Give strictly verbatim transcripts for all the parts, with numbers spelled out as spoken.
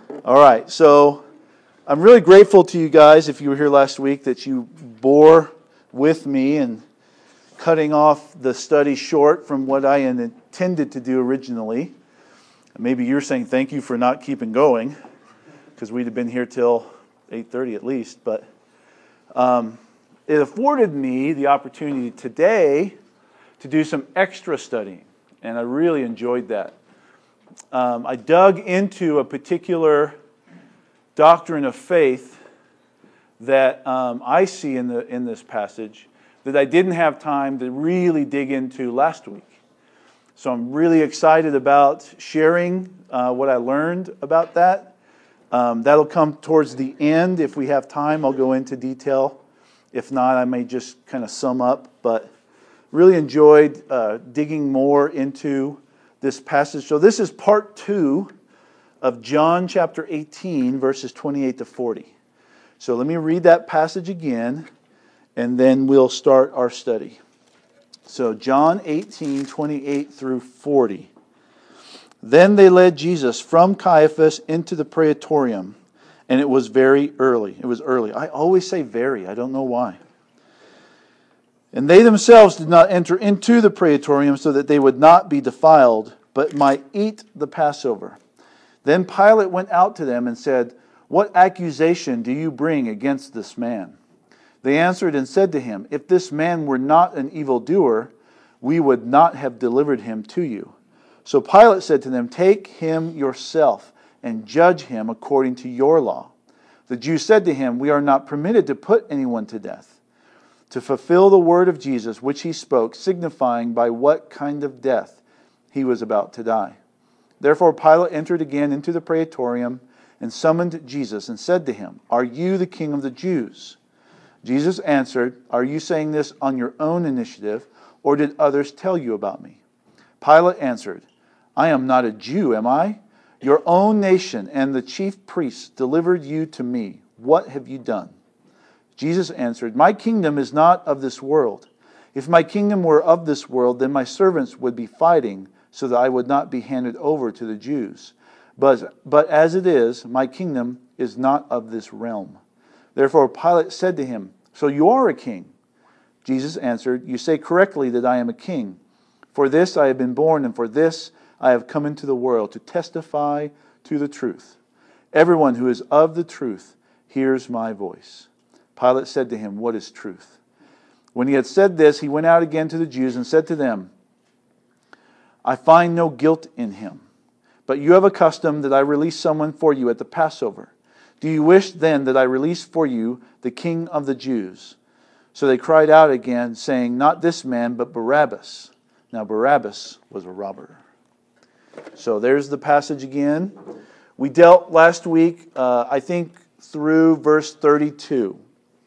All right, so I'm really grateful to you guys, if you were here last week, that you bore with me and cutting off the study short from what I intended to do originally. Maybe you're saying thank you for not keeping going, because we'd have been here till eight thirty at least. But um, it afforded me the opportunity today to do some extra studying, and I really enjoyed that. Um, I dug into a particular doctrine of faith that um, I see in the in this passage that I didn't have time to really dig into last week. So I'm really excited about sharing uh, what I learned about that. Um, that'll come towards the end. If we have time, I'll go into detail. If not, I may just kind of sum up. But really enjoyed uh, digging more into this passage. So this is part two of John chapter eighteen, verses twenty-eight to forty. So let me read that passage again, and then we'll start our study. So John eighteen, twenty-eight through forty. Then they led Jesus from Caiaphas into the praetorium, and it was very early. It was early. I always say very. I don't know why. And they themselves did not enter into the praetorium so that they would not be defiled, but might eat the Passover. Then Pilate went out to them and said, "What accusation do you bring against this man?" They answered and said to him, "If this man were not an evildoer, we would not have delivered him to you." So Pilate said to them, "Take him yourself and judge him according to your law." The Jews said to him, "We are not permitted to put anyone to death," to fulfill the word of Jesus, which he spoke, signifying by what kind of death he was about to die. Therefore Pilate entered again into the praetorium and summoned Jesus and said to him, "Are you the king of the Jews?" Jesus answered, "Are you saying this on your own initiative, or did others tell you about me?" Pilate answered, "I am not a Jew, am I? Your own nation and the chief priests delivered you to me. What have you done?" Jesus answered, "My kingdom is not of this world. If my kingdom were of this world, then my servants would be fighting so that I would not be handed over to the Jews. But, but as it is, my kingdom is not of this realm." Therefore Pilate said to him, "So you are a king?" Jesus answered, "You say correctly that I am a king. For this I have been born, and for this I have come into the world, to testify to the truth. Everyone who is of the truth hears my voice." Pilate said to him, "What is truth?" When he had said this, he went out again to the Jews and said to them, "I find no guilt in him. But you have a custom that I release someone for you at the Passover. Do you wish then that I release for you the king of the Jews?" So they cried out again, saying, "Not this man, but Barabbas." Now Barabbas was a robber. So there's the passage again. We dealt last week, uh, I think, through verse thirty-two.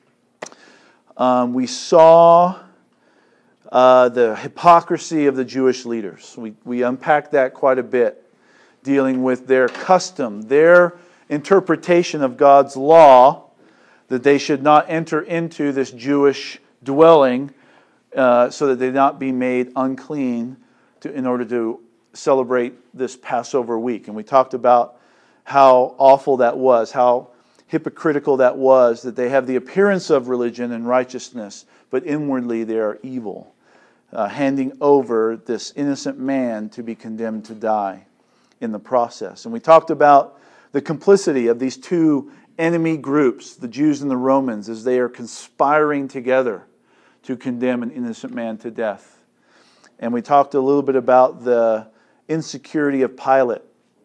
Um, we saw uh, the hypocrisy of the Jewish leaders. We, we unpacked that quite a bit, dealing with their custom, their interpretation of God's law, that they should not enter into this Jewish dwelling uh, so that they not be made unclean to, in order to celebrate this Passover week. And we talked about how awful that was, how hypocritical that was, that they have the appearance of religion and righteousness, but inwardly they are evil, uh, handing over this innocent man to be condemned to die in the process. And we talked about the complicity of these two enemy groups, the Jews and the Romans, as they are conspiring together to condemn an innocent man to death. And we talked a little bit about the insecurity of Pilate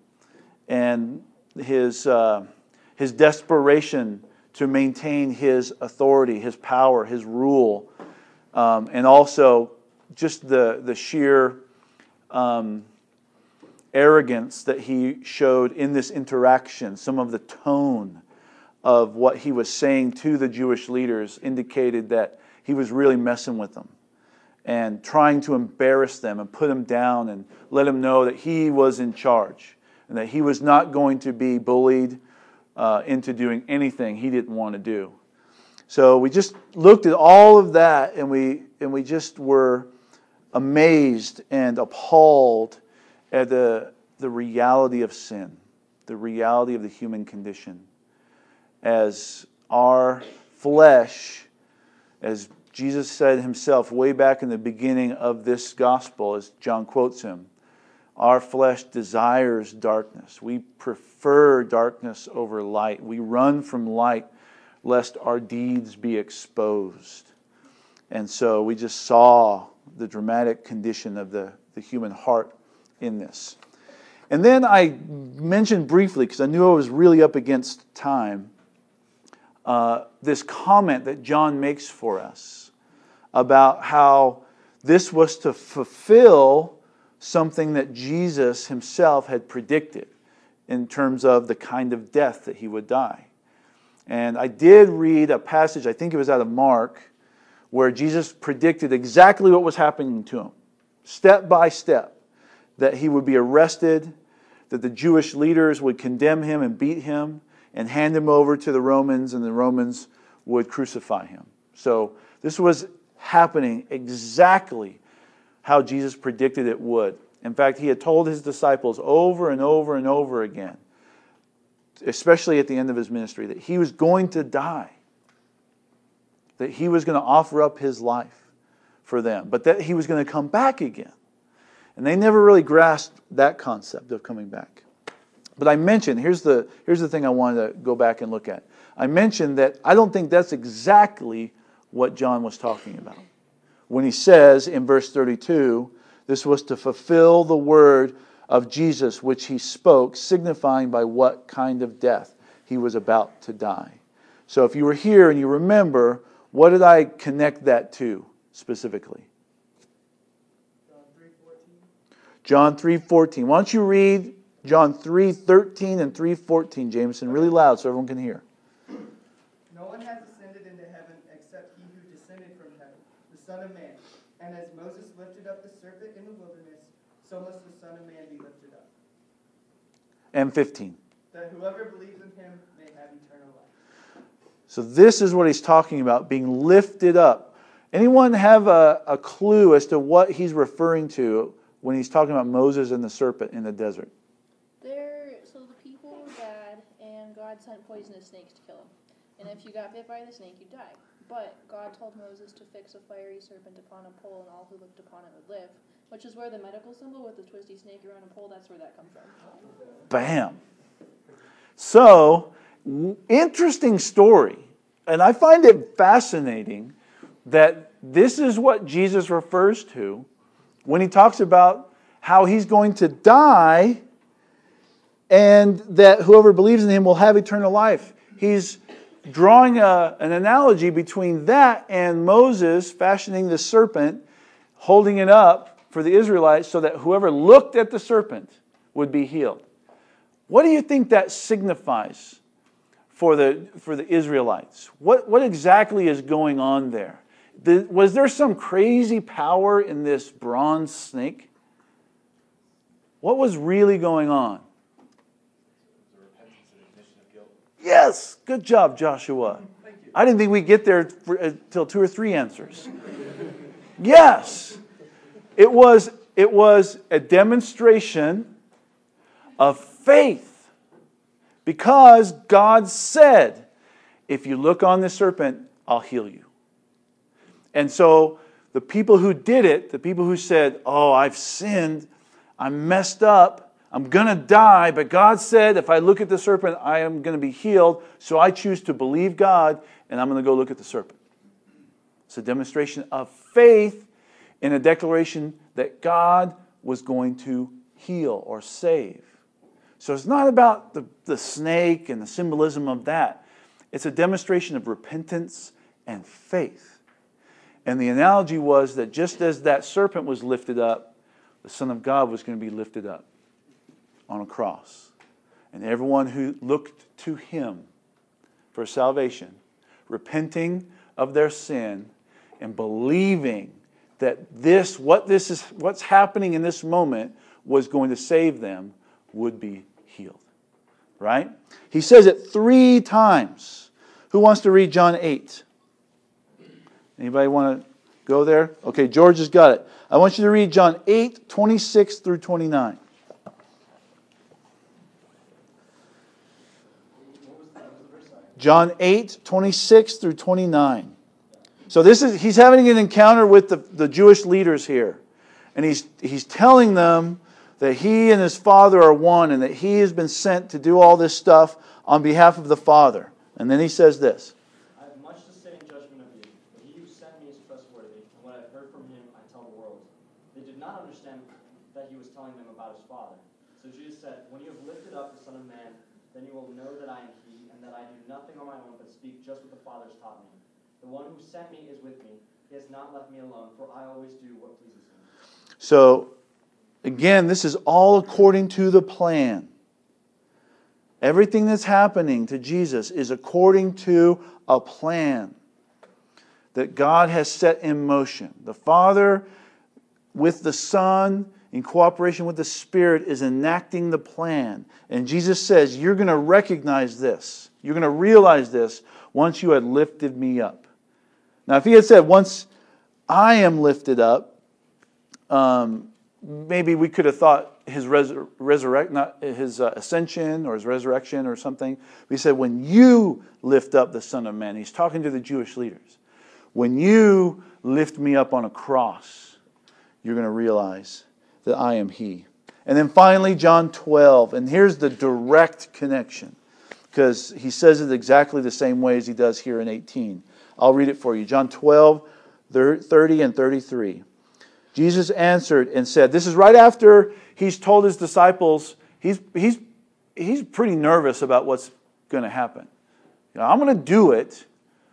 and his uh, his desperation to maintain his authority, his power, his rule, um, and also just the the sheer um, arrogance that he showed in this interaction. Some of the tone of what he was saying to the Jewish leaders indicated that he was really messing with them and trying to embarrass them and put them down and let them know that he was in charge and that he was not going to be bullied uh, into doing anything he didn't want to do. So we just looked at all of that, and we and we just were amazed and appalled at the the reality of sin. the reality of the human condition. As our flesh, as Jesus said himself way back in the beginning of this gospel, as John quotes him, our flesh desires darkness. We prefer darkness over light. We run from light lest our deeds be exposed. And so we just saw the dramatic condition of the, the human heart in this. And then I mentioned briefly, because I knew I was really up against time, uh, this comment that John makes for us about how this was to fulfill something that Jesus himself had predicted in terms of the kind of death that he would die. And I did read a passage, I think it was out of Mark, where Jesus predicted exactly what was happening to him, step by step, that he would be arrested, that the Jewish leaders would condemn him and beat him and hand him over to the Romans, and the Romans would crucify him. So this was happening exactly how Jesus predicted it would. In fact, he had told his disciples over and over and over again, especially at the end of his ministry, that he was going to die, that he was going to offer up his life for them, but that he was going to come back again. And they never really grasped that concept of coming back. But I mentioned, here's the, here's the thing I wanted to go back and look at. I mentioned that I don't think that's exactly what John was talking about when he says in verse thirty-two, this was to fulfill the word of Jesus which he spoke, signifying by what kind of death he was about to die. So if you were here and you remember, what did I connect that to specifically? John three fourteen. John three fourteen. Why don't you read John three thirteen and three fourteen, Jameson, really loud so everyone can hear. No one has ascended into heaven except he who descended from heaven, the Son of Man. And as Moses lifted up the serpent in the wilderness, so must the Son of Man be lifted up. And fifteen. That whoever believes in him may have eternal life. So this is what he's talking about, being lifted up. Anyone have a, a clue as to what he's referring to when he's talking about Moses and the serpent in the desert? There, so the people were bad, and God sent poisonous snakes to kill them. And if you got bit by the snake, you died. But God told Moses to fix a fiery serpent upon a pole, and all who looked upon it would live. Which is where the medical symbol with the twisty snake around a pole, that's where that comes from. Bam. So, interesting story. And I find it fascinating that this is what Jesus refers to when he talks about how he's going to die and that whoever believes in him will have eternal life. He's drawing a, an analogy between that and Moses fashioning the serpent, holding it up for the Israelites so that whoever looked at the serpent would be healed. What do you think that signifies for the, for the Israelites? What, what exactly is going on there? The, was there some crazy power in this bronze snake? What was really going on? Yes, good job, Joshua. I didn't think we'd get there until two or three answers. Yes, it was, it was a demonstration of faith because God said, if you look on the serpent, I'll heal you. And so the people who did it, the people who said, oh, I've sinned, I'm messed up, I'm going to die, but God said if I look at the serpent, I am going to be healed, so I choose to believe God, and I'm going to go look at the serpent. It's a demonstration of faith in a declaration that God was going to heal or save. So it's not about the, the snake and the symbolism of that. It's a demonstration of repentance and faith. And the analogy was that just as that serpent was lifted up, the Son of God was going to be lifted up on a cross. And everyone who looked to him for salvation, repenting of their sin and believing that this, what this is, what's happening in this moment was going to save them, would be healed. Right? He says it three times. Who wants to read John eight? Anybody want to go there? Okay, George has got it. I want you to read John eight, twenty-six through twenty-nine. John eight, twenty-six through twenty-nine. So this is he's having an encounter with the, the Jewish leaders here. And he's he's telling them that he and his Father are one and that he has been sent to do all this stuff on behalf of the Father. And then he says this. I have much to say in judgment of you, but he who sent me is trustworthy, and what I have heard from him I tell the world. They did not understand that he was telling them about his Father. So Jesus said, when you have lifted up the Son of Man, then you will know that I am he, and that I do nothing on my own but speak just what the Father has taught me. The one who sent me is with me. He has not left me alone, for I always do what pleases him. So, again, this is all according to the plan. Everything that's happening to Jesus is according to a plan that God has set in motion. The Father, with the Son, in cooperation with the Spirit, is enacting the plan. And Jesus says, you're going to recognize this. You're going to realize this once you had lifted me up. Now, if he had said, once I am lifted up, um, maybe we could have thought his resur- resurrect, not his uh, ascension or his resurrection or something. He said, when you lift up the Son of Man, he's talking to the Jewish leaders. When you lift me up on a cross, you're going to realize that I am he. And then finally, John twelve. And here's the direct connection, because he says it exactly the same way as he does here in eighteen. I'll read it for you. John twelve, thirty and thirty-three. Jesus answered and said, this is right after he's told his disciples, he's, he's, he's pretty nervous about what's going to happen. You know, I'm going to do it.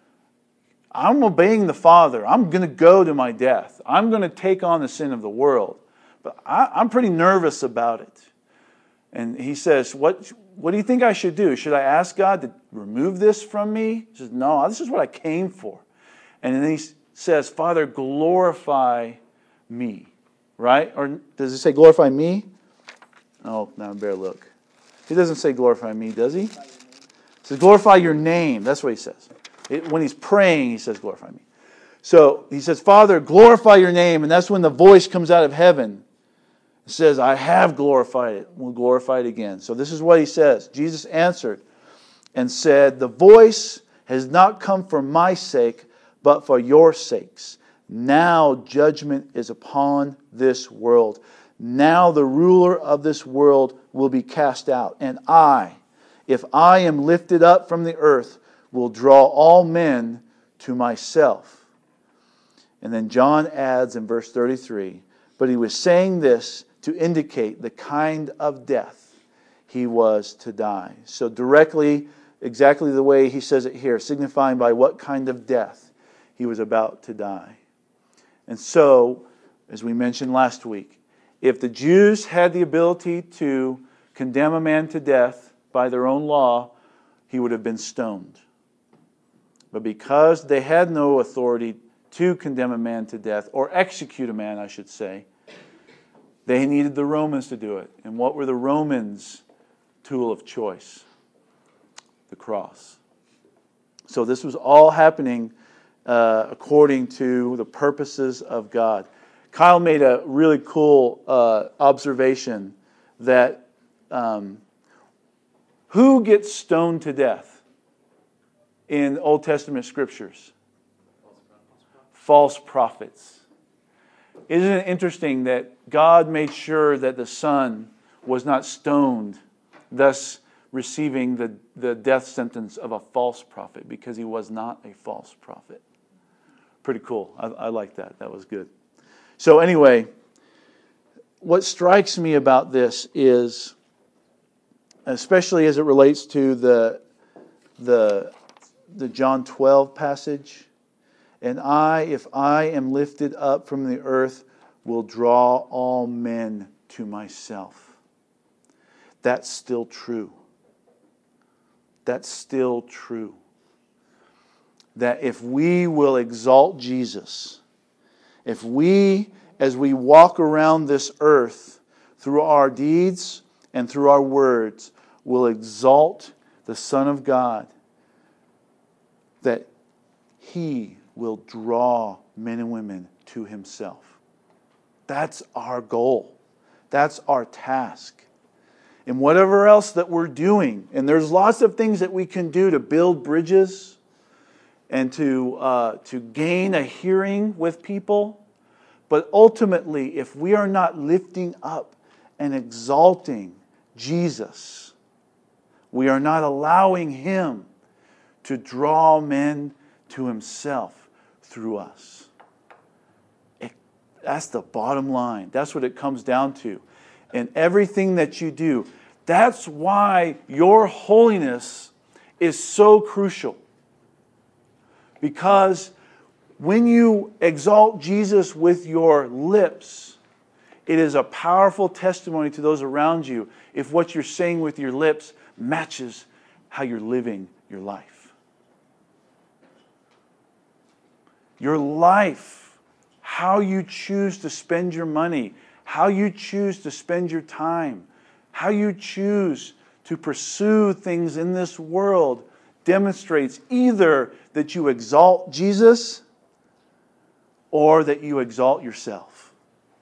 I'm obeying the Father. I'm going to go to my death. I'm going to take on the sin of the world. But I, I'm pretty nervous about it. And he says, what, what do you think I should do? Should I ask God to remove this from me? He says, no, this is what I came for. And then he says, Father, glorify me. Right? Or does it say glorify me? Oh, now I better look. He doesn't say glorify me, does he? He says glorify your name. That's what he says. It, when he's praying, he says glorify me. So he says, Father, glorify your name. And that's when the voice comes out of heaven. It says, I have glorified it. We'll glorify it again. So this is what he says. Jesus answered and said, the voice has not come for my sake, but for your sakes. Now judgment is upon this world. Now the ruler of this world will be cast out. And I, if I am lifted up from the earth, will draw all men to myself. And then John adds in verse thirty-three, but he was saying this to indicate the kind of death he was to die. So directly, exactly the way he says it here, signifying by what kind of death he was about to die. And so, as we mentioned last week, if the Jews had the ability to condemn a man to death by their own law, he would have been stoned. But because they had no authority to condemn a man to death, or execute a man, I should say, they needed the Romans to do it. And what were the Romans' tool of choice? The cross. So this was all happening uh, according to the purposes of God. Kyle made a really cool uh, observation that um, who gets stoned to death in Old Testament scriptures? False prophets. Isn't it interesting that God made sure that the Son was not stoned, thus receiving the, the death sentence of a false prophet, because he was not a false prophet? Pretty cool. I, I like that. That was good. So anyway, what strikes me about this is, especially as it relates to the the the John twelve passage, and I, if I am lifted up from the earth, will draw all men to myself. That's still true. That's still true. That if we will exalt Jesus, if we, as we walk around this earth, through our deeds and through our words, will exalt the Son of God, that He will draw men and women to Himself. That's our goal. That's our task. in whatever else that we're doing. And there's lots of things that we can do to build bridges and to, uh, to gain a hearing with people. But ultimately, if we are not lifting up and exalting Jesus, we are not allowing Him to draw men to Himself through us. It, that's the bottom line. That's what it comes down to. And everything that you do, that's why your holiness is so crucial. Because when you exalt Jesus with your lips, it is a powerful testimony to those around you if what you're saying with your lips matches how you're living your life. Your life, how you choose to spend your money, how you choose to spend your time, how you choose to pursue things in this world demonstrates either that you exalt Jesus or that you exalt yourself.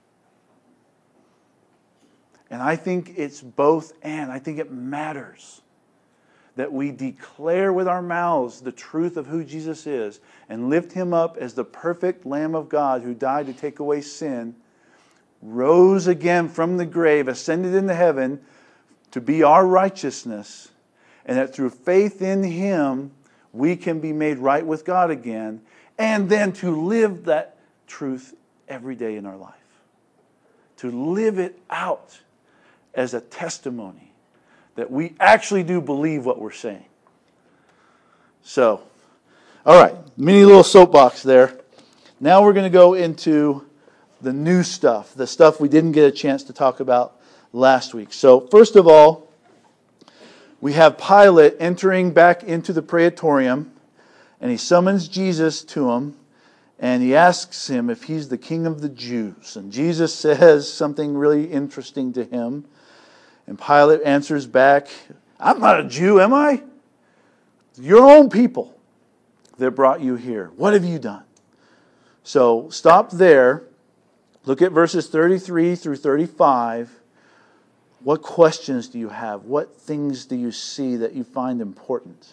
And I think it's both and. I think it matters that we declare with our mouths the truth of who Jesus is and lift Him up as the perfect Lamb of God who died to take away sin, rose again from the grave, ascended into heaven to be our righteousness, and that through faith in Him we can be made right with God again, and then to live that truth every day in our life. To live it out as a testimony that we actually do believe what we're saying. So, all right, mini little soapbox there. Now we're going to go into the new stuff, the stuff we didn't get a chance to talk about last week. So, first of all, we have Pilate entering back into the praetorium, and he summons Jesus to him, and he asks him if he's the king of the Jews. And Jesus says something really interesting to him. And Pilate answers back, I'm not a Jew, am I? Your own people that brought you here. What have you done? So stop there. Look at verses thirty-three through thirty-five. What questions do you have? What things do you see that you find important?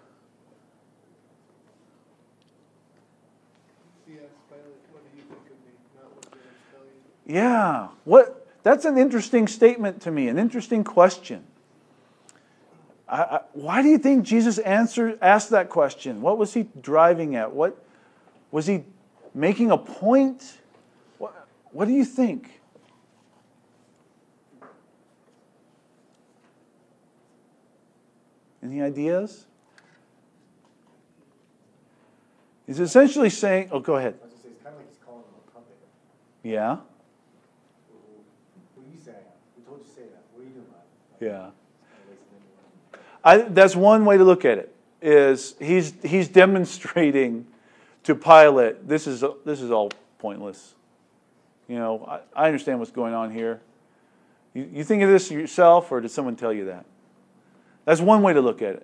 Yeah. What? That's an interesting statement to me, an interesting question. I, I, why do you think Jesus answered, asked that question? What was He driving at? What was He making a point? What, what do you think? Any ideas? He's essentially saying, oh, go ahead. I was going to say, it's kind of like he's calling him a puppet. Yeah. What are you saying? We told you to say that. What are you doing about it? Yeah. I, that's one way to look at it. Is he's he's demonstrating to Pilate, this is this is all pointless. You know, I, I understand what's going on here. You, you think of this yourself, or did someone tell you that? That's one way to look at it.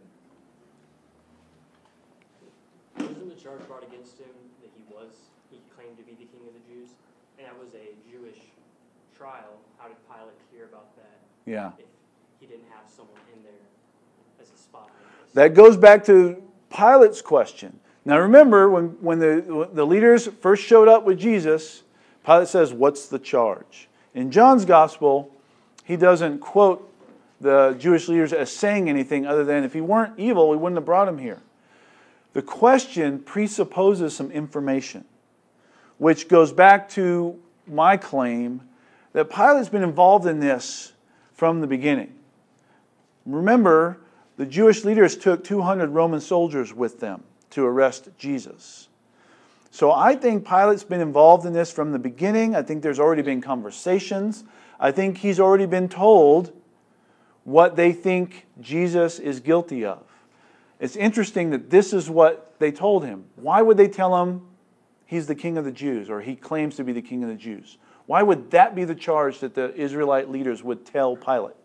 Wasn't the charge brought against him that he was, he claimed to be the king of the Jews? And that was a Jewish trial. How did Pilate hear about that? Yeah. If he didn't have someone in there as a spy. That goes back to Pilate's question. Now remember, when, when the, when the leaders first showed up with Jesus, Pilate says, what's the charge? In John's gospel, he doesn't quote the Jewish leaders as saying anything other than if he weren't evil, we wouldn't have brought him here. The question presupposes some information, which goes back to my claim that Pilate's been involved in this from the beginning. Remember, the Jewish leaders took two hundred Roman soldiers with them to arrest Jesus. So I think Pilate's been involved in this from the beginning. I think there's already been conversations. I think he's already been told what they think Jesus is guilty of. It's interesting that this is what they told him. Why would they tell him he's the king of the Jews, or he claims to be the king of the Jews? Why would that be the charge that the Israelite leaders would tell Pilate?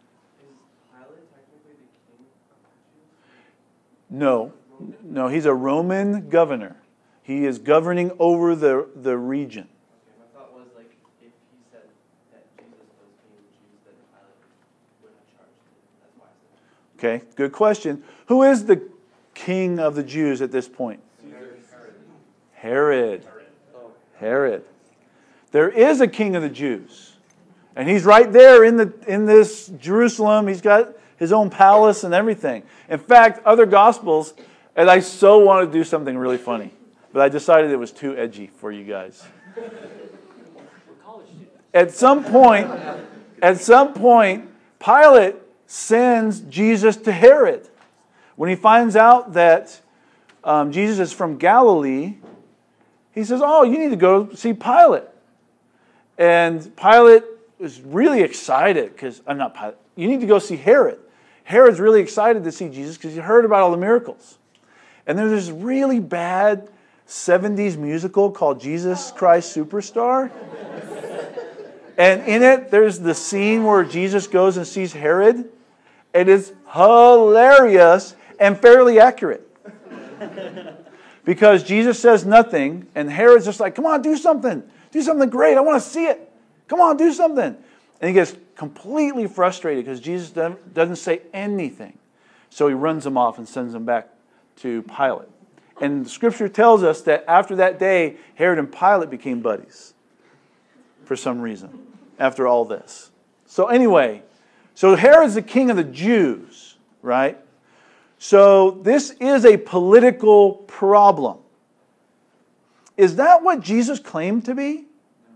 No. No, he's a Roman governor. He is governing over the, the region. Okay, my thought was like if he said that Jesus was king of the Jews, then Pilate would have Okay, good question. Who is the king of the Jews at this point? Herod. Herod. There is a king of the Jews. And he's right there in the in this Jerusalem. He's got his own palace and everything. In fact, other Gospels, and I so want to do something really funny, but I decided it was too edgy for you guys. At some point, at some point, Pilate sends Jesus to Herod. When he finds out that um, Jesus is from Galilee, he says, oh, you need to go see Pilate. And Pilate is really excited because, I'm not Pilate, you need to go see Herod. Herod's really excited to see Jesus because he heard about all the miracles. And there's this really bad seventies musical called Jesus Christ Superstar. And in it, there's the scene where Jesus goes and sees Herod. It is hilarious and fairly accurate. Because Jesus says nothing, and Herod's just like, come on, do something. Do something great. I want to see it. Come on, do something. And he gets completely frustrated because Jesus doesn't say anything. So he runs him off and sends him back to Pilate. And the scripture tells us that after that day, Herod and Pilate became buddies. For some reason. After all this. So anyway, so Herod's the king of the Jews, right? So this is a political problem. Is that what Jesus claimed to be?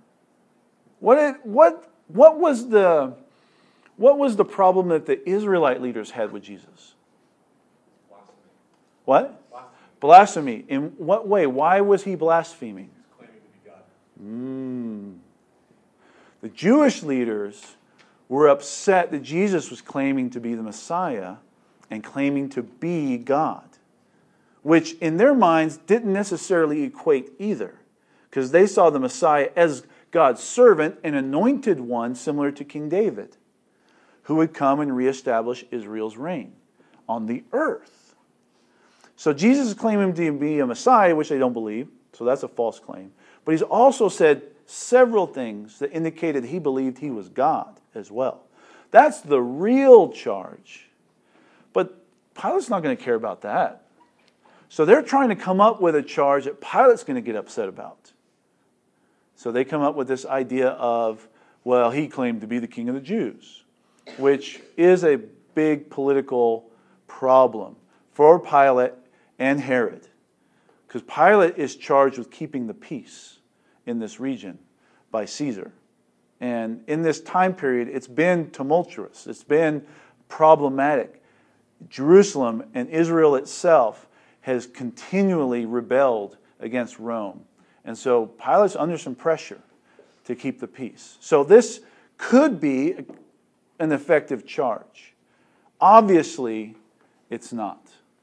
What it, what what was the what was the problem that the Israelite leaders had with Jesus? Blasphemy. What? Blasphemy. Blasphemy. In what way? Why was he blaspheming? He's claiming to be God. Mm. The Jewish leaders were upset that Jesus was claiming to be the Messiah and claiming to be God, which in their minds didn't necessarily equate either, because they saw the Messiah as God's servant, an anointed one similar to King David, who would come and reestablish Israel's reign on the earth. So Jesus is claiming to be a Messiah, which they don't believe, so that's a false claim. But he's also said several things that indicated he believed he was God as well. That's the real charge. But Pilate's not going to care about that. So they're trying to come up with a charge that Pilate's going to get upset about. So they come up with this idea of, well, he claimed to be the king of the Jews, which is a big political problem for Pilate and Herod. Because Pilate is charged with keeping the peace in this region by Caesar. And in this time period, it's been tumultuous. It's been problematic. Jerusalem and Israel itself has continually rebelled against Rome. And so Pilate's under some pressure to keep the peace. So this could be an effective charge. Obviously, it's not.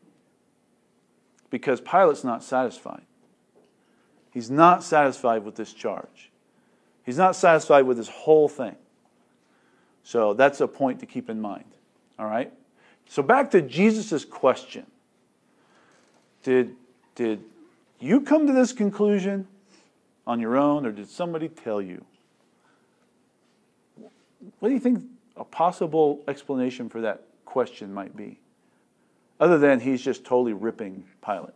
Because Pilate's not satisfied. He's not satisfied with this charge. He's not satisfied with this whole thing. So that's a point to keep in mind. All right? So back to Jesus' question. Did, did you come to this conclusion on your own, or did somebody tell you? What do you think a possible explanation for that question might be? Other than he's just totally ripping Pilate.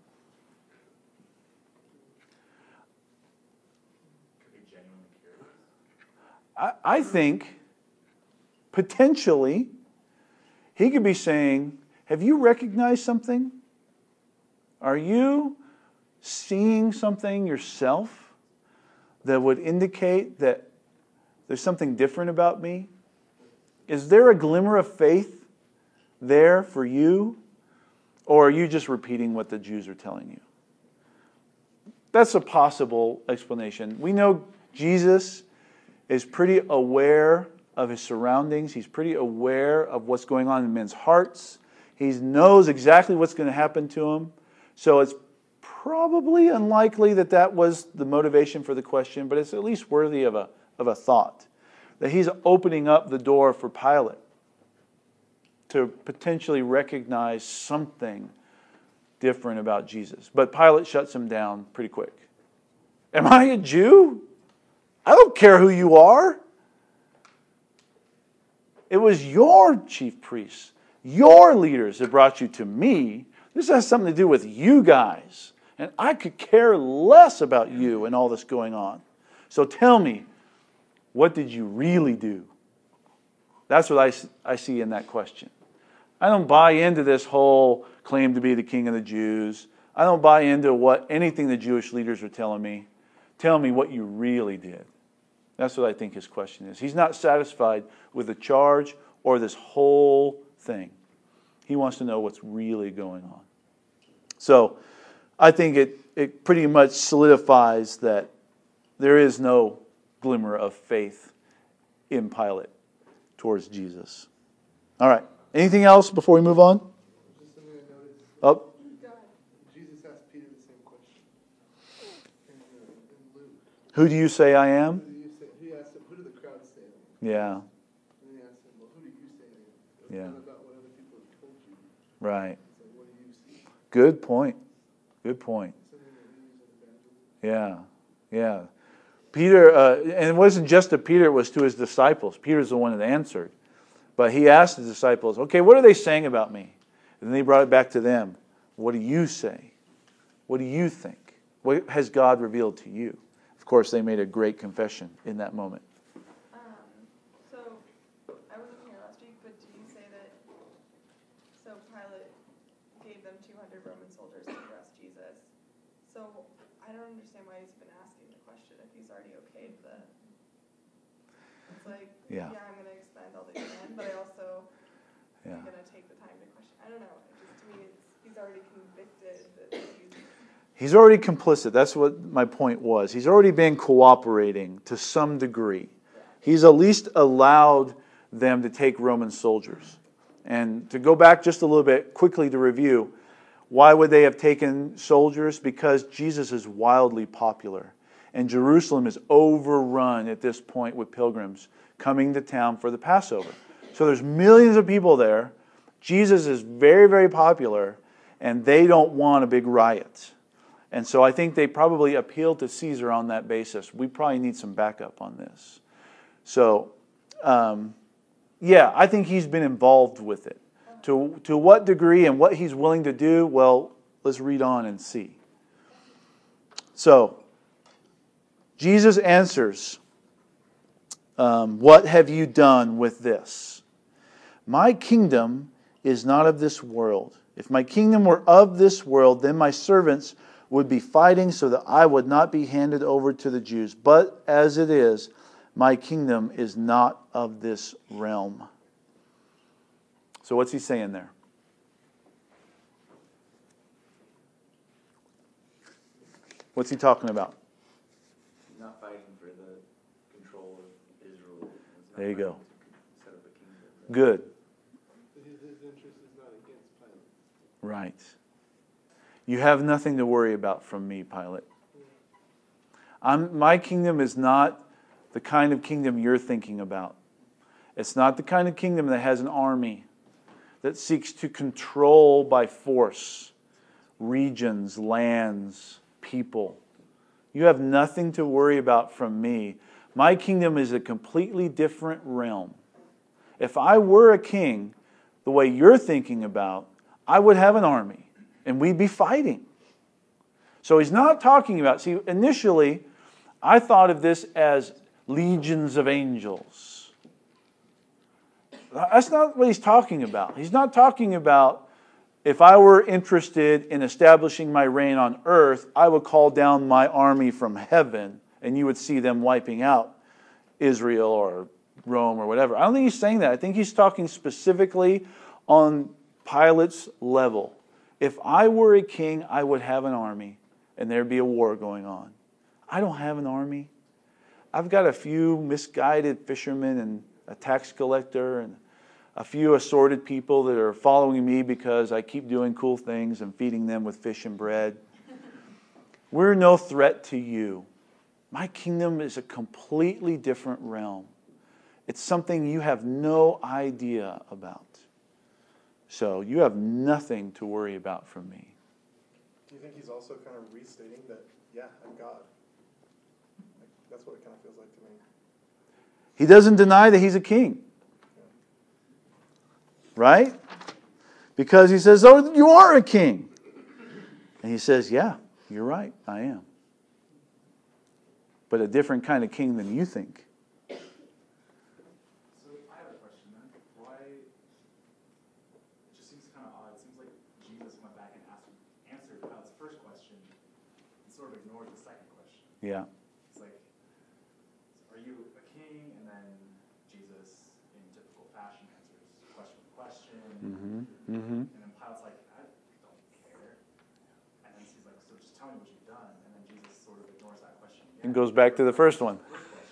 Could be genuinely curious. I, I think, potentially, he could be saying, have you recognized something? Are you seeing something yourself that would indicate that there's something different about me? Is there a glimmer of faith there for you? Or are you just repeating what the Jews are telling you? That's a possible explanation. We know Jesus is pretty aware of his surroundings. He's pretty aware of what's going on in men's hearts. He knows exactly what's going to happen to him. So it's probably unlikely that that was the motivation for the question, but it's at least worthy of a, of a thought. That he's opening up the door for Pilate to potentially recognize something different about Jesus. But Pilate shuts him down pretty quick. Am I a Jew? I don't care who you are. It was your chief priests Your leaders have brought you to me. This has something to do with you guys. And I could care less about you and all this going on. So tell me, what did you really do? That's what I, I see in that question. I don't buy into this whole claim to be the king of the Jews. I don't buy into what anything the Jewish leaders are telling me. Tell me what you really did. That's what I think his question is. He's not satisfied with the charge or this whole thing. He wants to know what's really going on. So I think it, it pretty much solidifies that there is no glimmer of faith in Pilate towards Jesus. All right. Anything else before we move on? Just something I noticed. Oh. Jesus asked Peter the same question. In, uh, in Luke. Who do you say I am? Who do you say? He asked him, who do the crowd say I am? Yeah. And then he asked him, well, who do you say I am? It's Yeah. not about what other people have told you. Right. It's like, what do you see? Good point. Good point. Something that we use in evangelism. Yeah. Yeah. Peter, uh, and it wasn't just to Peter, it was to his disciples. Peter's the one that answered. But he asked the disciples, okay, what are they saying about me? And then he brought it back to them. What do you say? What do you think? What has God revealed to you? Of course, they made a great confession in that moment. Um, so, I wasn't here last week, but do you say that, so Pilate gave them two hundred Roman soldiers to arrest Jesus. So, I don't understand why he's been asking the question if he's already okayed the, it's like, Yeah. yeah, I'm going to expend all that you can, but I also Yeah. am going to take the time to question. I don't know. It just, to me, it's, he's already convicted that he's, He's already complicit. That's what my point was. He's already been cooperating to some degree. He's at least allowed them to take Roman soldiers. And to go back just a little bit quickly to review, why would they have taken soldiers? Because Jesus is wildly popular. And Jerusalem is overrun at this point with pilgrims coming to town for the Passover. So there's millions of people there. Jesus is very, very popular, and they don't want a big riot. And so I think they probably appealed to Caesar on that basis. We probably need some backup on this. So, um, yeah, I think he's been involved with it. To, to what degree and what he's willing to do, well, let's read on and see. So, Jesus answers, um, what have you done with this? My kingdom is not of this world. If my kingdom were of this world, then my servants would be fighting so that I would not be handed over to the Jews. But as it is, my kingdom is not of this realm. So what's he saying there? What's he talking about? He's not fighting for the control of Israel. He's not There you go. fighting to set up a kingdom. Good. His, his interest is not against Pilate. Right. You have nothing to worry about from me, Pilate. I'm, my kingdom is not the kind of kingdom you're thinking about. It's not the kind of kingdom that has an army that seeks to control by force regions, lands, people. You have nothing to worry about from me. My kingdom is a completely different realm. If I were a king, the way you're thinking about, I would have an army. And we'd be fighting. So he's not talking about, see, initially, I thought of this as legions of angels. That's not what he's talking about. He's not talking about, if I were interested in establishing my reign on earth, I would call down my army from heaven, and you would see them wiping out Israel or Rome or whatever. I don't think he's saying that. I think he's talking specifically on Pilate's level. If I were a king, I would have an army, and there'd be a war going on. I don't have an army. I've got a few misguided fishermen and a tax collector and a few assorted people that are following me because I keep doing cool things and feeding them with fish and bread. We're no threat to you. My kingdom is a completely different realm. It's something you have no idea about. So you have nothing to worry about from me. Do you think he's also kind of restating that, yeah, I'm God? Like, that's what it kind of feels like to me. He doesn't deny that he's a king. Right? Because he says, oh, you are a king. And he says, yeah, you're right, I am. But a different kind of king than you think. So I have a question then. Why, it just seems kind of odd. It seems like Jesus went back and asked, answered Pilate's first question and sort of ignored the second question. Yeah. It's like, are you a king? And then Jesus, in typical fashion, answers question with question. Mm-hmm. Mm-hmm. And then Pilate's like, I don't care. And then he's like, so just tell me what you've done. And then Jesus sort of ignores that question again. And goes back to the first one.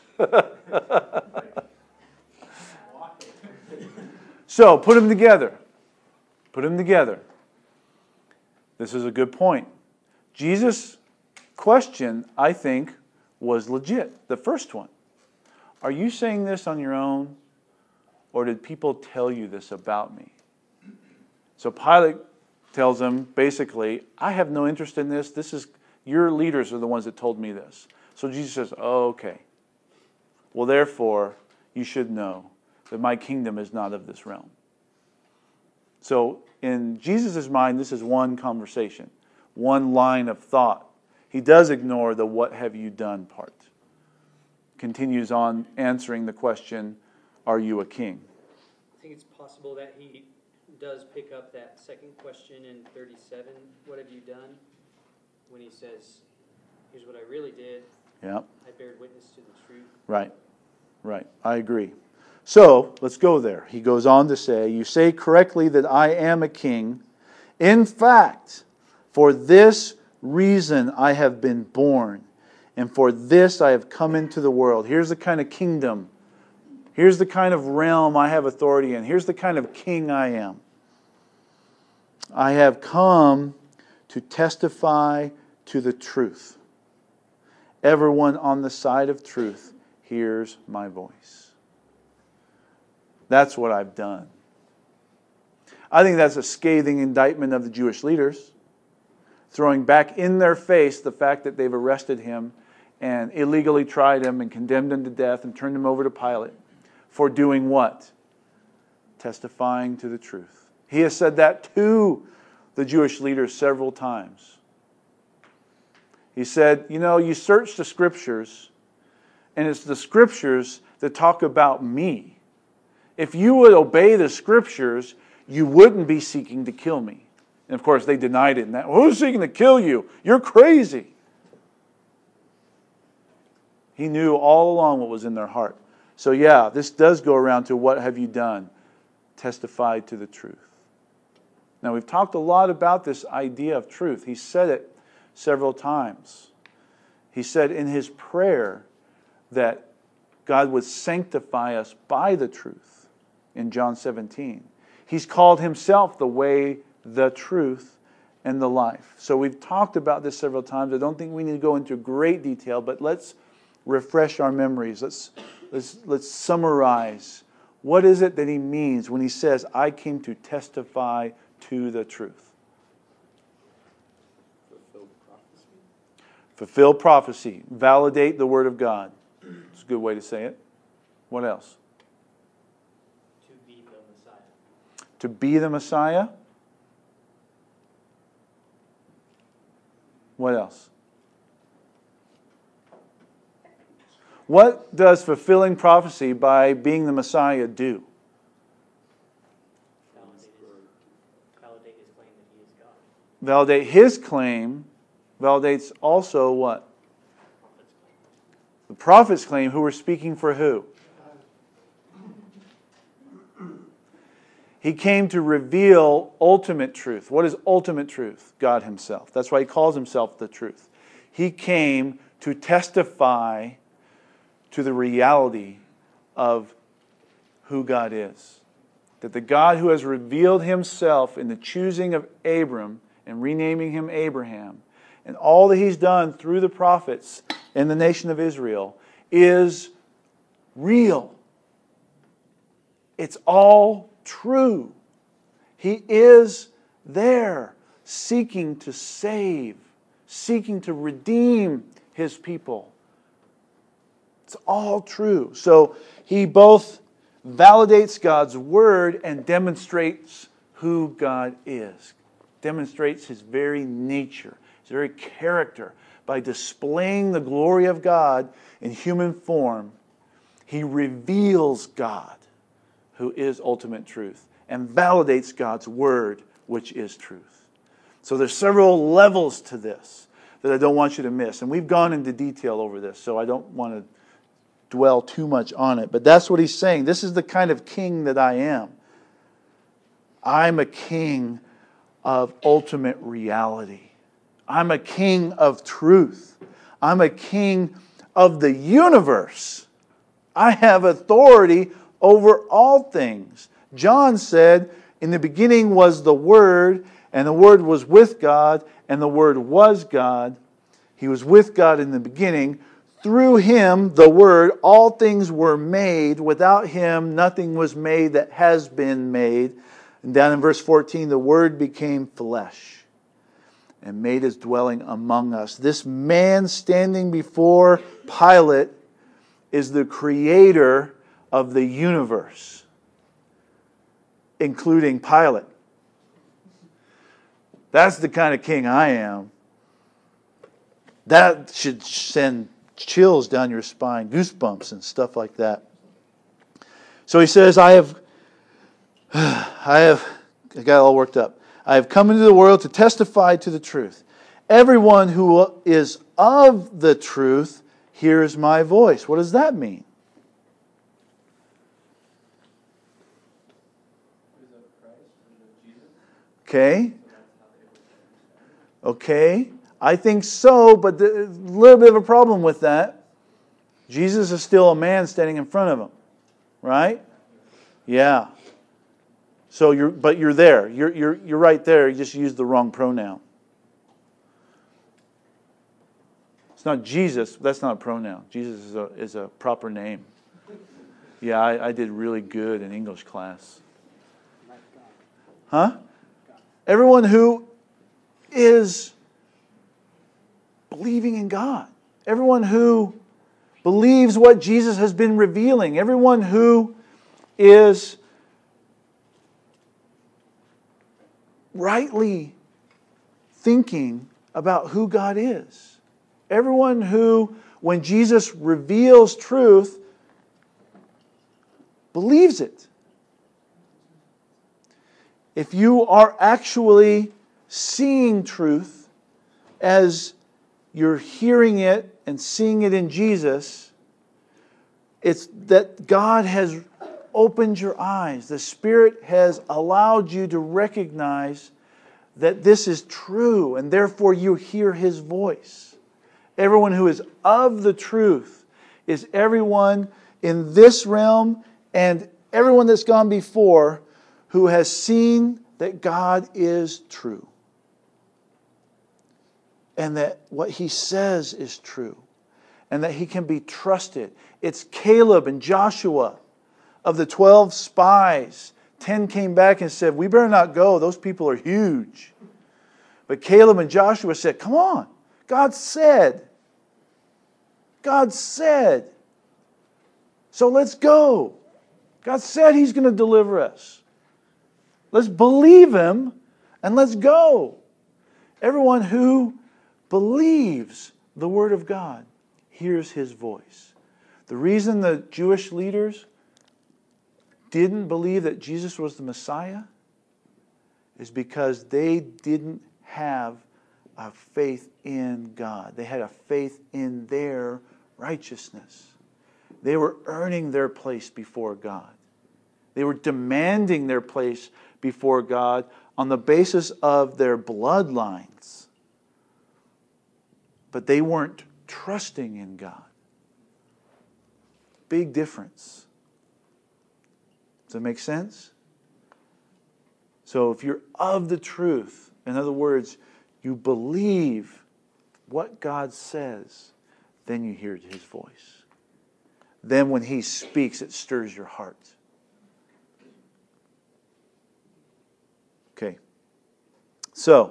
So, put them together. Put them together. This is a good point. Jesus' question, I think, was legit. The first one. Are you saying this on your own? Or did people tell you this about me? So Pilate tells him, basically, I have no interest in this. This is, your leaders are the ones that told me this. So Jesus says, oh, okay. Well, therefore, you should know that my kingdom is not of this realm. So in Jesus' mind, this is one conversation, one line of thought. He does ignore the what have you done part. Continues on answering the question, are you a king? I think it's possible that he does pick up that second question in thirty-seven, what have you done? When he says, here's what I really did. Yeah. I bear witness to the truth. Right. Right. I agree. So, let's go there. He goes on to say, you say correctly that I am a king. In fact, for this reason I have been born, and for this I have come into the world. Here's the kind of kingdom. Here's the kind of realm I have authority in. Here's the kind of king I am. I have come to testify to the truth. Everyone on the side of truth hears my voice. That's what I've done. I think that's a scathing indictment of the Jewish leaders, throwing back in their face the fact that they've arrested him and illegally tried him and condemned him to death and turned him over to Pilate for doing what? Testifying to the truth. He has said that to the Jewish leaders several times. He said, you know, you search the Scriptures, and it's the Scriptures that talk about me. If you would obey the Scriptures, you wouldn't be seeking to kill me. And of course, they denied it. And that, who's seeking to kill you? You're crazy. He knew all along what was in their heart. So yeah, this does go around to what have you done? Testified to the truth. Now, we've talked a lot about this idea of truth. He said it several times. He said in his prayer that God would sanctify us by the truth in John seventeen. He's called himself the way, the truth, and the life. So we've talked about this several times. I don't think we need to go into great detail, but let's refresh our memories. Let's, let's, let's summarize. What is it that he means when he says, I came to testify to the truth? Fulfill prophecy. Fulfill prophecy. Validate the Word of God. It's a good way to say it. What else? To be the Messiah. To be the Messiah. What else? What does fulfilling prophecy by being the Messiah do? Validate his, validate his claim that he is God. Validate his claim. Validates also what? The prophet's claim, who were speaking for who? He came to reveal ultimate truth. What is ultimate truth? God himself. That's why he calls himself the truth. He came to testify to the reality of who God is. That the God who has revealed himself in the choosing of Abram and renaming him Abraham, and all that he's done through the prophets in the nation of Israel, is real. It's all true. He is there, seeking to save, seeking to redeem his people. It's all true. So he both validates God's word and demonstrates who God is. Demonstrates His very nature, His very character. By displaying the glory of God in human form, He reveals God, who is ultimate truth, and validates God's Word, which is truth. So there's several levels to this that I don't want you to miss. And we've gone into detail over this, so I don't want to dwell too much on it. But that's what He's saying. This is the kind of king that I am. I'm a king of ultimate reality. I'm a king of truth. I'm a king of the universe. I have authority over all things. John said, in the beginning was the Word, and the Word was with God, and the Word was God. He was with God in the beginning. Through Him, the Word, all things were made. Without Him, nothing was made that has been made. And down in verse fourteen, the Word became flesh and made His dwelling among us. This man standing before Pilate is the creator of the universe, including Pilate. That's the kind of king I am. That should send chills down your spine, goosebumps and stuff like that. So he says, I have, I have, I got all worked up. I have come into the world to testify to the truth. Everyone who is of the truth hears my voice. What does that mean? Okay. Okay. I think so, but there's a little bit of a problem with that. Jesus is still a man standing in front of him. Right? Yeah. So you're, but you're there. You're, you're, you're right there. You just used the wrong pronoun. It's not Jesus. That's not a pronoun. Jesus is a, is a proper name. Yeah, I, I did really good in English class. Huh? Everyone who is believing in God. Everyone who believes what Jesus has been revealing. Everyone who is rightly thinking about who God is. Everyone who, when Jesus reveals truth, believes it. If you are actually seeing truth as you're hearing it and seeing it in Jesus, it's that God has opened your eyes. The Spirit has allowed you to recognize that this is true, and therefore you hear His voice. Everyone who is of the truth is everyone in this realm and everyone that's gone before who has seen that God is true. And that what He says is true. And that He can be trusted. It's Caleb and Joshua. Of the twelve spies, ten came back and said, we better not go. Those people are huge. But Caleb and Joshua said, come on. God said. God said. So let's go. God said He's going to deliver us. Let's believe Him and let's go. Everyone who believes the Word of God hears His voice. The reason the Jewish leaders didn't believe that Jesus was the Messiah is because they didn't have a faith in God. They had a faith in their righteousness. They were earning their place before God. They were demanding their place before God on the basis of their bloodlines. But they weren't trusting in God. Big difference. Does that make sense? So if you're of the truth, in other words, you believe what God says, then you hear His voice. Then when He speaks, it stirs your heart. Okay. So,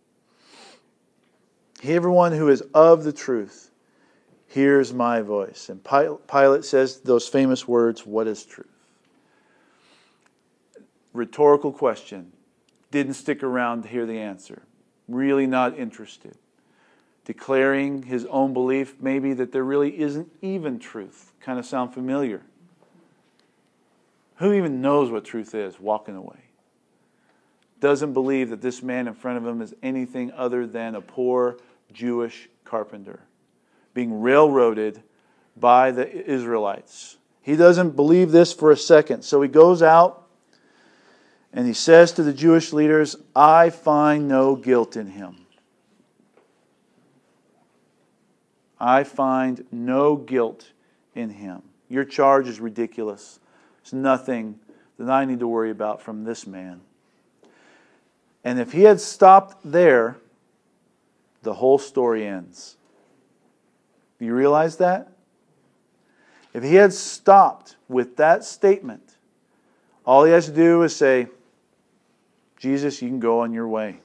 everyone who is of the truth hears my voice. And Pilate says those famous words, what is truth? Rhetorical question. didn't stick around to hear the answer. Really not interested. Declaring his own belief, maybe that there really isn't even truth. Kind of sound familiar? Who even knows what truth is? Walking away. Doesn't believe that this man in front of him is anything other than a poor Jewish carpenter being railroaded by the Israelites. He doesn't believe this for a second. So he goes out and he says to the Jewish leaders, I find no guilt in him. I find no guilt in him. Your charge is ridiculous. There's nothing that I need to worry about from this man. And if he had stopped there, the whole story ends. Do you realize that? If he had stopped with that statement, all he has to do is say, Jesus, you can go on your way.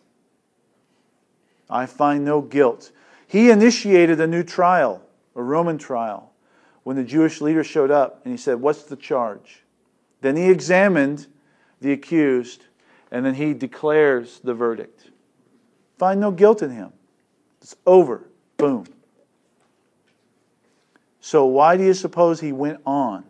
I find no guilt. He initiated a new trial, a Roman trial, when the Jewish leader showed up and he said, what's the charge? Then he examined the accused and then he declares the verdict. Find no guilt in him. It's over. Boom. So why do you suppose he went on?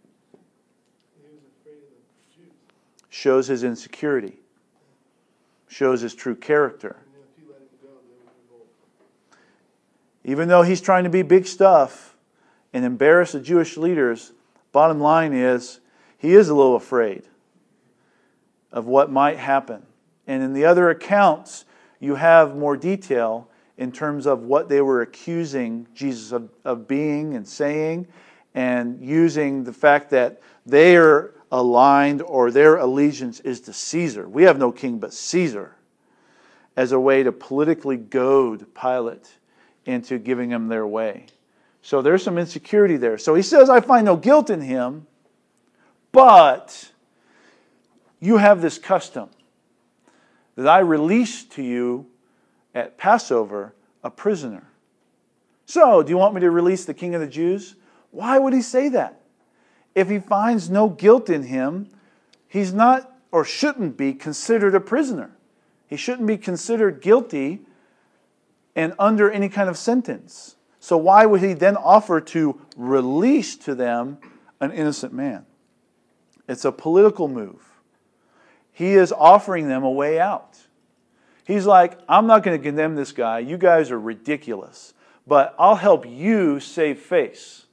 He was afraid of the Jews. Shows his insecurity. Shows his true character. And if he let him go, they would revolt. Even though he's trying to be big stuff and embarrass the Jewish leaders, bottom line is he is a little afraid of what might happen. And in the other accounts, you have more detail in terms of what they were accusing Jesus of, of being and saying, and using the fact that they are aligned or their allegiance is to Caesar. We have no king but Caesar, as a way to politically goad Pilate into giving them their way. So there's some insecurity there. So he says, I find no guilt in him, but you have this custom that I released to you at Passover a prisoner. So, do you want me to release the King of the Jews? Why would he say that? If he finds no guilt in him, he's not or shouldn't be considered a prisoner. He shouldn't be considered guilty and under any kind of sentence. So why would he then offer to release to them an innocent man? It's a political move. He is offering them a way out. He's like, I'm not going to condemn this guy. You guys are ridiculous. But I'll help you save face.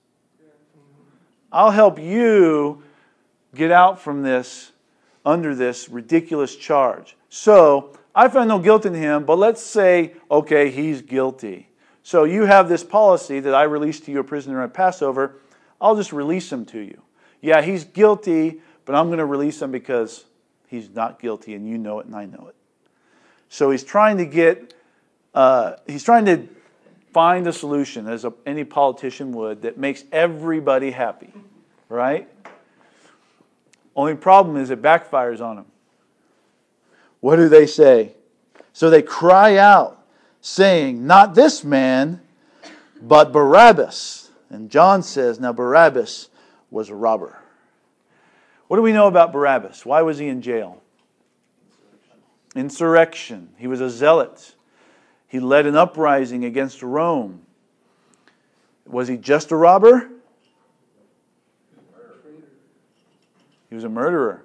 I'll help you get out from this, under this ridiculous charge. So, I find no guilt in him, but let's say, okay, he's guilty. So you have this policy that I released to you a prisoner at Passover. I'll just release him to you. Yeah, he's guilty, but I'm going to release him because he's not guilty and you know it and I know it. So he's trying to get, uh, he's trying to find a solution, as a, any politician would, that makes everybody happy, right? Only problem is it backfires on him. What do they say? So they cry out, saying, not this man, but Barabbas. And John says, now Barabbas was a robber. What do we know about Barabbas? Why was he in jail? Insurrection. He was a zealot. He led an uprising against Rome. Was he just a robber? He was a murderer.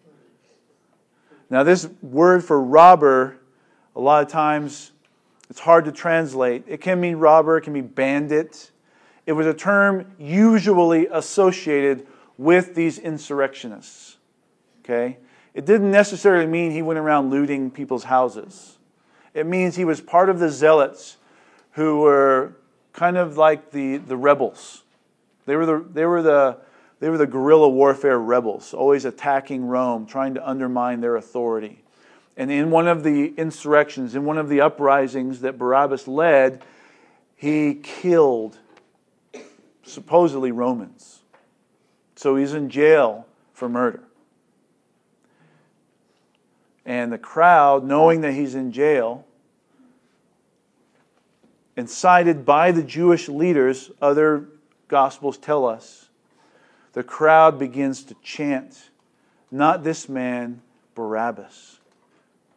Now this word for robber, a lot of times it's hard to translate. It can mean robber, it can mean bandit. It was a term usually associated with these insurrectionists. Okay? It didn't necessarily mean he went around looting people's houses. It means he was part of the zealots who were kind of like the, the rebels. They were the they were the they were the guerrilla warfare rebels, always attacking Rome, trying to undermine their authority. And in one of the insurrections, in one of the uprisings that Barabbas led, he killed supposedly Romans. So he's in jail for murder. And the crowd, knowing that he's in jail, incited by the Jewish leaders, other Gospels tell us, the crowd begins to chant, not this man, Barabbas.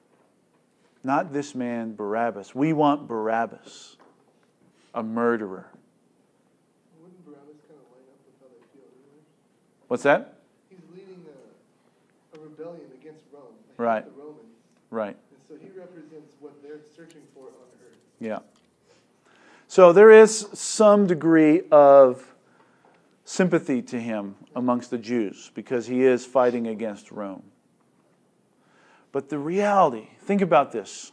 Not this man, Barabbas. We want Barabbas, a murderer. Wouldn't Barabbas kind of line up with how they feel anyway? What's that? He's leading a, a rebellion against Rome. Against Right. The Romans. Right. And so he represents what they're searching for on earth. Yeah. So there is some degree of sympathy to him amongst the Jews because he is fighting against Rome. But the reality, think about this.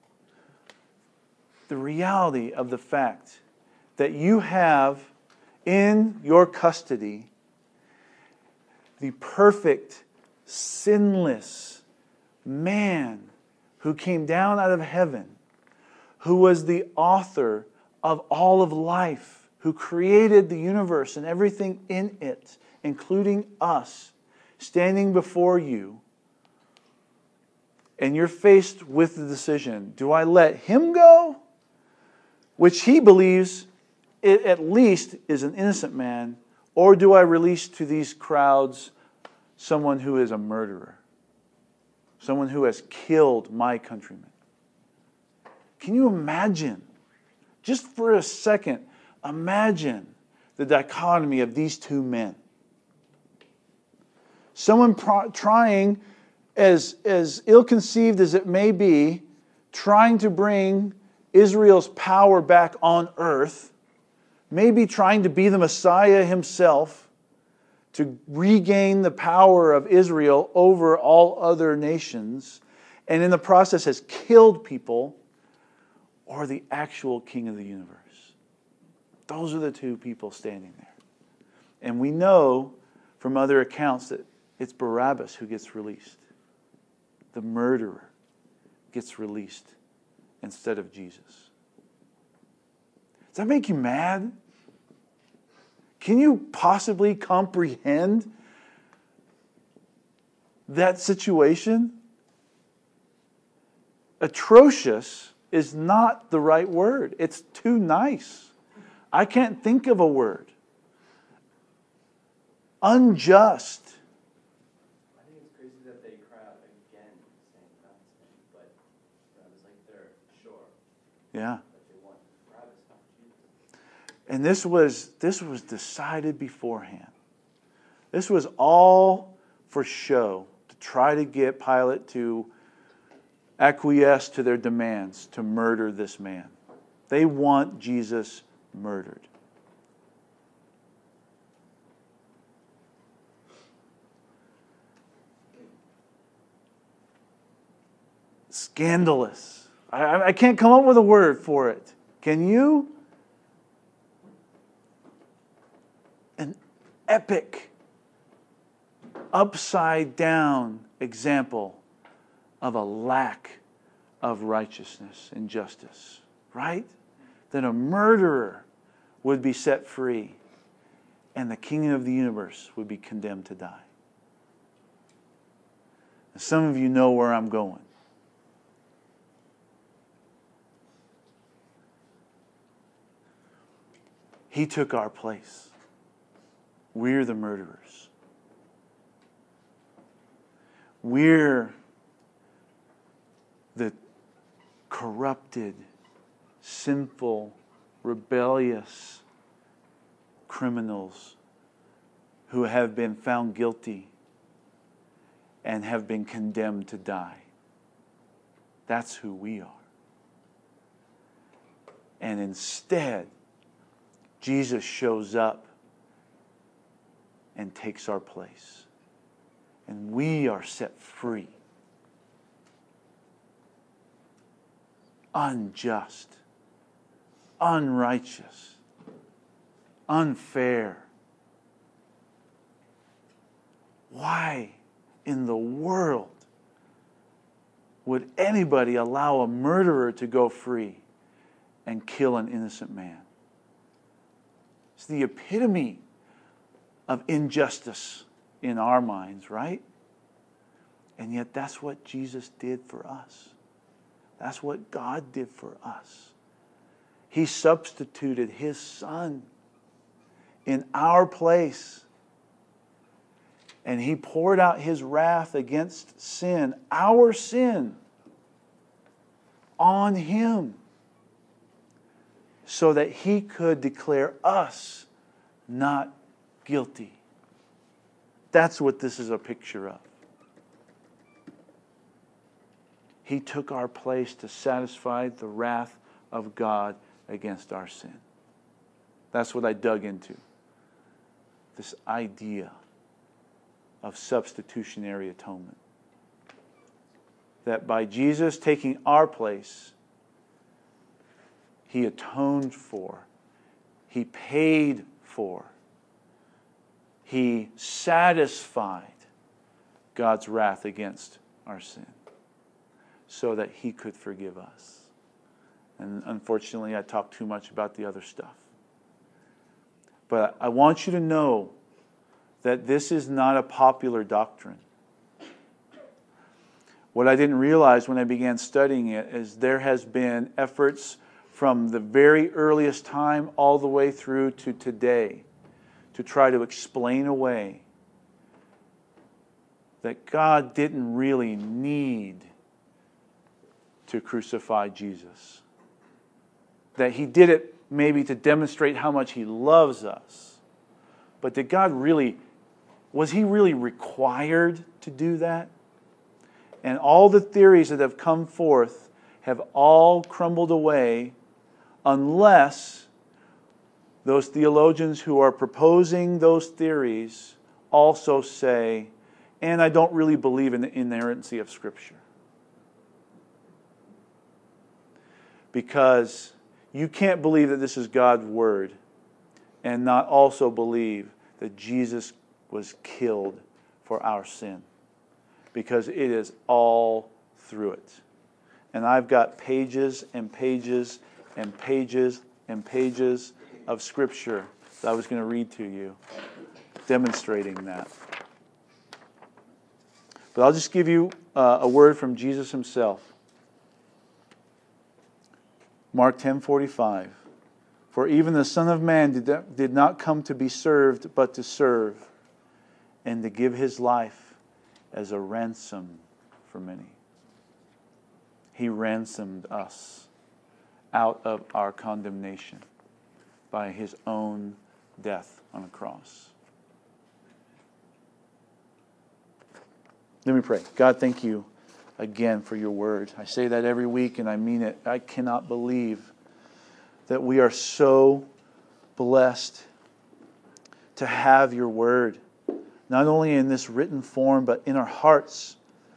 The reality of the fact that you have in your custody the perfect, sinless man who came down out of heaven, who was the author of all of life, who created the universe and everything in it, including us, standing before you, and you're faced with the decision, do I let him go? Which he believes it at least is an innocent man, or do I release to these crowds someone who is a murderer? Someone who has killed my countrymen. Can you imagine, just for a second, imagine the dichotomy of these two men. Someone pro- trying, as, as ill-conceived as it may be, trying to bring Israel's power back on earth, maybe trying to be the Messiah himself, to regain the power of Israel over all other nations, and in the process has killed people, or the actual king of the universe. Those are the two people standing there. And we know from other accounts that it's Barabbas who gets released. The murderer gets released instead of Jesus. Does that make you mad? Can you possibly comprehend that situation? Atrocious is not the right word. It's too nice. I can't think of a word. Unjust. I think it's crazy that they cry out again saying Barabbas, but I was like, they're sure Yeah. that they want Barabbas, not Jesus. And this was this was decided beforehand. This was all for show, to try to get Pilate to acquiesce to their demands to murder this man. They want Jesus murdered. Scandalous. I, I can't come up with a word for it. Can you? An epic, upside down example of a lack of righteousness and justice, right? That a murderer would be set free and the king of the universe would be condemned to die. And some of you know where I'm going. He took our place. We're the murderers. We're the corrupted, sinful, rebellious criminals who have been found guilty and have been condemned to die. That's who we are. And instead, Jesus shows up and takes our place. And we are set free. Unjust, unrighteous, unfair. Why in the world would anybody allow a murderer to go free and kill an innocent man? It's the epitome of injustice in our minds, right? And yet that's what Jesus did for us. That's what God did for us. He substituted His Son in our place. And He poured out His wrath against sin, our sin, on Him so that He could declare us not guilty. That's what this is a picture of. He took our place to satisfy the wrath of God against our sin. That's what I dug into. This idea of substitutionary atonement. That by Jesus taking our place, He atoned for, He paid for, He satisfied God's wrath against our sin so that He could forgive us. And unfortunately, I talked too much about the other stuff. But I want you to know that this is not a popular doctrine. What I didn't realize when I began studying it is there has been efforts from the very earliest time all the way through to today to try to explain away that God didn't really need to crucify Jesus. That He did it maybe to demonstrate how much He loves us. But did God really, was He really required to do that? And all the theories that have come forth have all crumbled away unless those theologians who are proposing those theories also say, and I don't really believe in the inerrancy of Scripture. Because you can't believe that this is God's Word and not also believe that Jesus was killed for our sin. Because it is all through it. And I've got pages and pages and pages and pages of Scripture that I was going to read to you demonstrating that. But I'll just give you uh, a word from Jesus Himself. Mark ten forty-five. For even the Son of Man did, did not come to be served, but to serve, and to give His life as a ransom for many. He ransomed us out of our condemnation by His own death on a cross. Let me pray. God, thank You again for Your word. I say that every week and I mean it. I cannot believe that we are so blessed to have Your word. Not only in this written form, but in our hearts.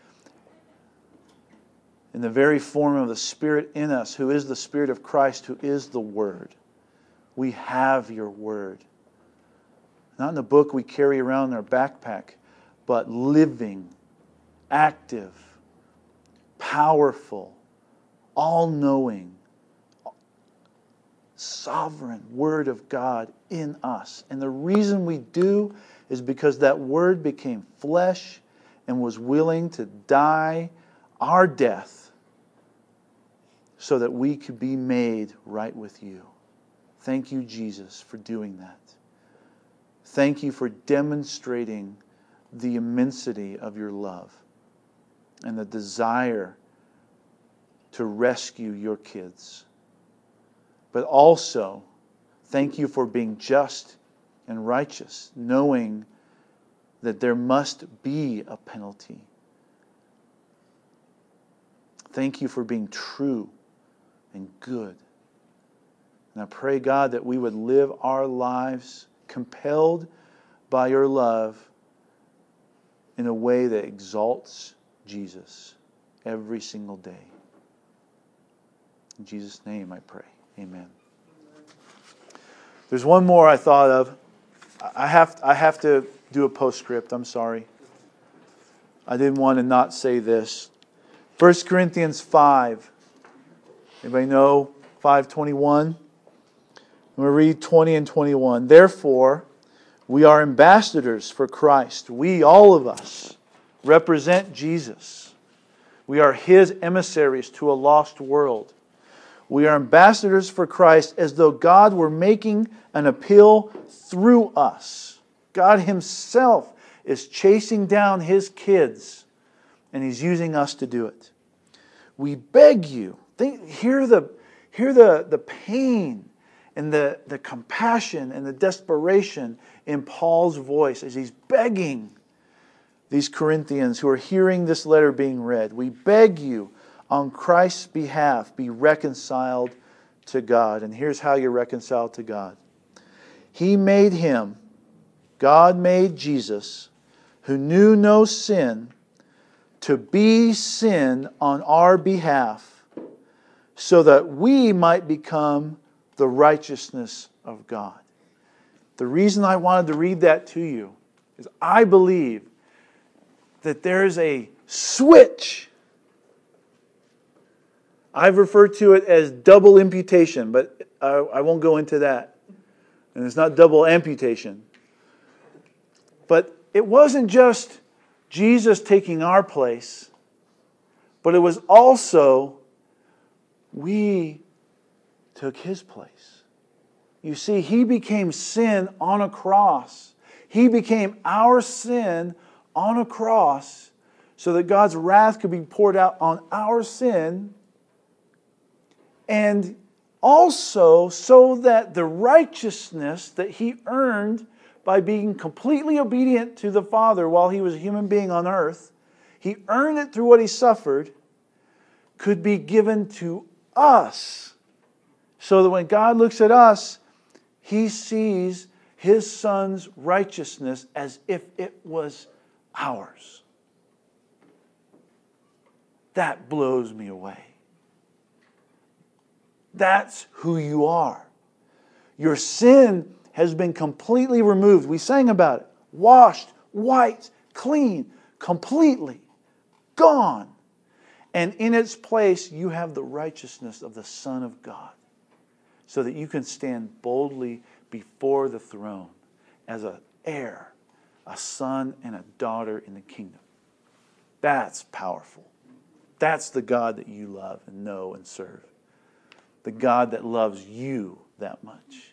In the very form of the Spirit in us, who is the Spirit of Christ, who is the Word. We have Your word. Not in the book we carry around in our backpack, but living, active, powerful, all-knowing, sovereign Word of God in us. And the reason we do is because that Word became flesh and was willing to die our death so that we could be made right with You. Thank You, Jesus, for doing that. Thank You for demonstrating the immensity of Your love and the desire to rescue Your kids. But also, thank You for being just and righteous, knowing that there must be a penalty. Thank You for being true and good. And I pray, God, that we would live our lives compelled by Your love in a way that exalts Jesus every single day. In Jesus' name I pray. Amen. There's one more I thought of. I have I have to do a postscript. I'm sorry. I didn't want to not say this. First Corinthians five. Anybody know five twenty-one? I'm going to read twenty and twenty-one. Therefore, we are ambassadors for Christ. We, all of us, represent Jesus. We are His emissaries to a lost world. We are ambassadors for Christ as though God were making an appeal through us. God Himself is chasing down His kids, and He's using us to do it. We beg you, think, hear the, hear the, the pain and the, the compassion and the desperation in Paul's voice as he's begging these Corinthians who are hearing this letter being read. We beg you, on Christ's behalf, be reconciled to God. And here's how you're reconciled to God. He made him, God made Jesus, who knew no sin, to be sin on our behalf, so that we might become the righteousness of God. The reason I wanted to read that to you is I believe that there's a switch. I've referred to it as double imputation, but I, I won't go into that. And it's not double amputation. But it wasn't just Jesus taking our place, but it was also we took His place. You see, He became sin on a cross. He became our sin on a cross so that God's wrath could be poured out on our sin, and also so that the righteousness that He earned by being completely obedient to the Father while He was a human being on earth, He earned it through what He suffered, could be given to us. So that when God looks at us, He sees His Son's righteousness as if it was ours. That blows me away. That's who you are. Your sin has been completely removed. We sang about it. Washed, white, clean, completely gone. And in its place, you have the righteousness of the Son of God, so that you can stand boldly before the throne as an heir, a son and a daughter in the kingdom. That's powerful. That's the God that you love and know and serve. The God that loves you that much.